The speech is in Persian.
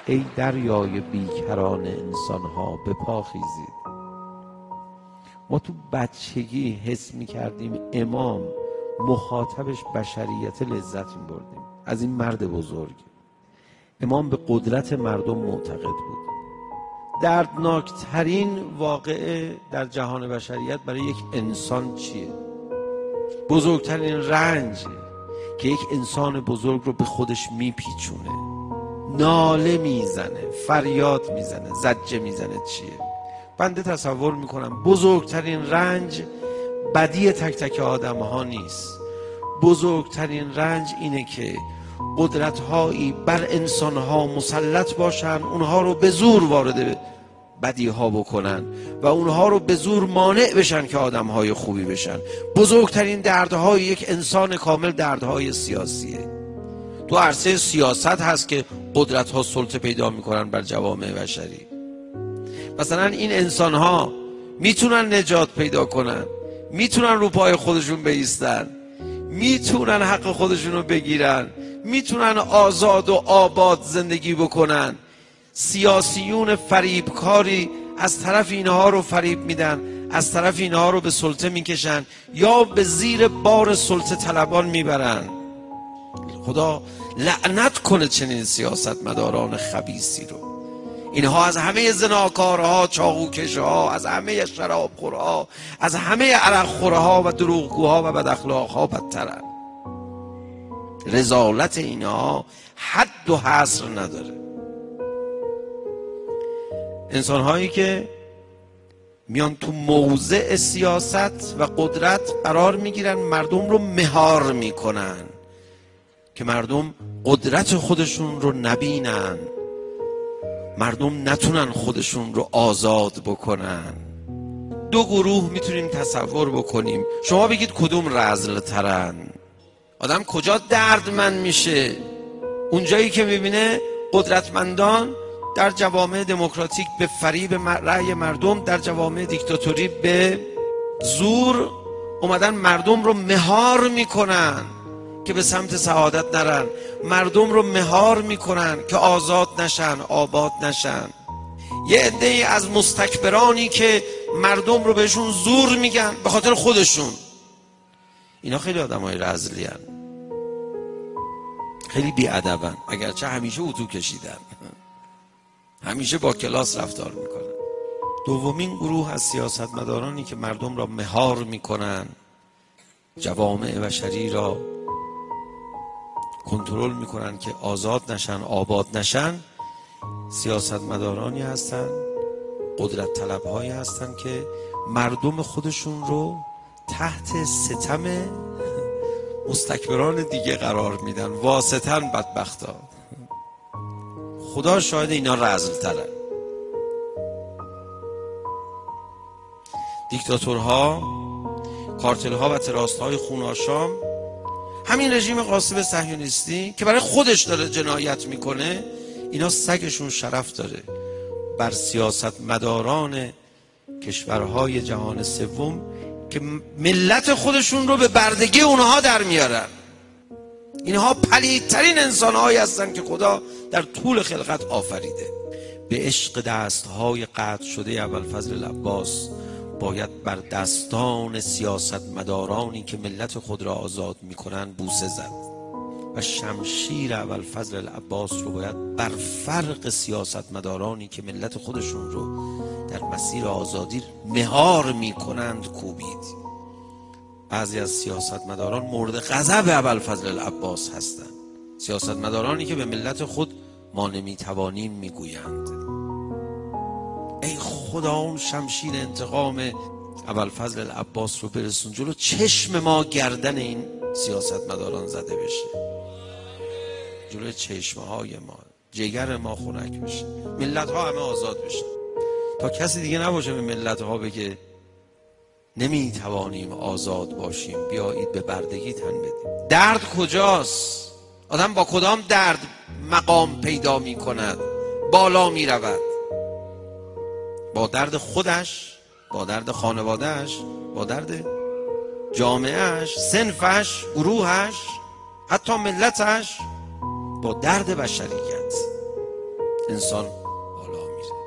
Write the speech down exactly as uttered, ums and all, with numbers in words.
ای دریای بیکران انسانها به پا خیزید. ما تو بچگی حس میکردیم امام مخاطبش بشریت لذت میبردیم از این مرد بزرگ. امام به قدرت مردم معتقد بود. دردناکترین واقعه در جهان بشریت برای یک انسان چیه؟ بزرگترین رنج که یک انسان بزرگ رو به خودش میپیچونه، ناله میزنه، فریاد میزنه، زجه میزنه چیه؟ بنده تصور میکنم بزرگترین رنج بدی تک تک آدم ها نیست. بزرگترین رنج اینه که قدرت‌هایی بر انسان‌ها مسلط باشن، اونها رو به زور وارد بدی‌ها بکنن و اونها رو به زور مانع بشن که آدم‌های خوبی بشن. بزرگترین دردهای یک انسان کامل دردهای سیاسیه. تو عرصه سیاست هست که قدرت‌ها سلطه پیدا می‌کنن بر جوامع بشری. مثلا این انسان‌ها میتونن نجات پیدا کنن، میتونن رو پای خودشون بایستن، میتونن حق خودشون رو بگیرن، میتونن آزاد و آباد زندگی بکنن. سیاسیون فریبکاری از طرف اینها رو فریب میدن، از طرف اینها رو به سلطه میکشن یا به زیر بار سلطه طلبان میبرن. خدا لعنت کنه چنین سیاستمداران خبیثی رو. اینها از همه زناکارها، چاقوکشها، از همه شرابخورها، از همه عرقخورها و دروغگوها و بداخلاقها بدترن. رذالت اینها حد و حصر نداره. انسان‌هایی که میان تو موضع سیاست و قدرت قرار میگیرن، مردم رو مهار میکنن که مردم قدرت خودشون رو نبینن، مردم نتونن خودشون رو آزاد بکنن. دو گروه میتونیم تصور بکنیم. شما بگید کدوم رذل ترن؟ آدم کجا دردمند میشه؟ اونجایی که میبینه قدرتمندان در جوامع دموکراتیک به فریب رأی مردم، در جوامع دیکتاتوری به زور اومدن مردم رو مهار میکنن که به سمت سعادت نرن، مردم رو مهار میکنن که آزاد نشن، آباد نشن. یه عده‌ای از مستکبرانی که مردم رو بهشون زور میگن به خاطر خودشون. اینا خیلی آدمای رذلی هن، خیلی بی‌ادبن، اگرچه همیشه اتو کشیدن، همیشه با کلاس رفتار میکنن. دومین گروه از سیاستمدارانی که مردم را مهار میکنن، جوامع بشری را کنترل میکنن که آزاد نشن، آباد نشن، سیاستمدارانی هستن، قدرت طلبهایی هستن که مردم خودشون رو تحت ستم مستکبران دیگه قرار میدن، واسطن بدبختا. خدا شاهد اینا رذل ترن. دیکتاتورها، کارتلها و تراستهای خوناشام، همین رژیم غاصب صهیونیستی که برای خودش داره جنایت میکنه، اینا سگشون شرف داره بر سیاست مداران کشورهای جهان سوم که ملت خودشون رو به بردگی اونها در میارن. اینها پلیدترین انسانهایی هستن که خدا در طول خلقت آفریده. به عشق دستهای قطع شده ابوالفضل العباس باید بر دستان سیاست مدارانی که ملت خود را آزاد میکنن بوسه زد و شمشیر ابوالفضل العباس رو باید بر فرق سیاست مدارانی که ملت خودشون رو در مسیر آزادی مهار میکنند کوبید. بعضی از سیاست مداران مورد غضب ابوالفضل العباس هستند، سیاست مدارانی که به ملت خود ما نمیتوانیم میگویند. ای خدا اون شمشیر انتقام ابوالفضل العباس رو برسون جلو چشم ما، گردن این سیاست مداران زده بشه، جلوی چشمه های ما، جگر ما خنک بشه، ملت ها همه آزاد بشن، تا کسی دیگه نباشه به ملت ها بگه نمیتوانیم آزاد باشیم، بیایید به بردگی تن بدیم. درد کجاست؟ آدم با کدام درد مقام پیدا می کند، بالا می رود؟ با درد خودش، با درد خانوادهش، با درد جامعهش، صنفش، گروهش، حتی ملتش، با درد بشریت. انسان بالا میره.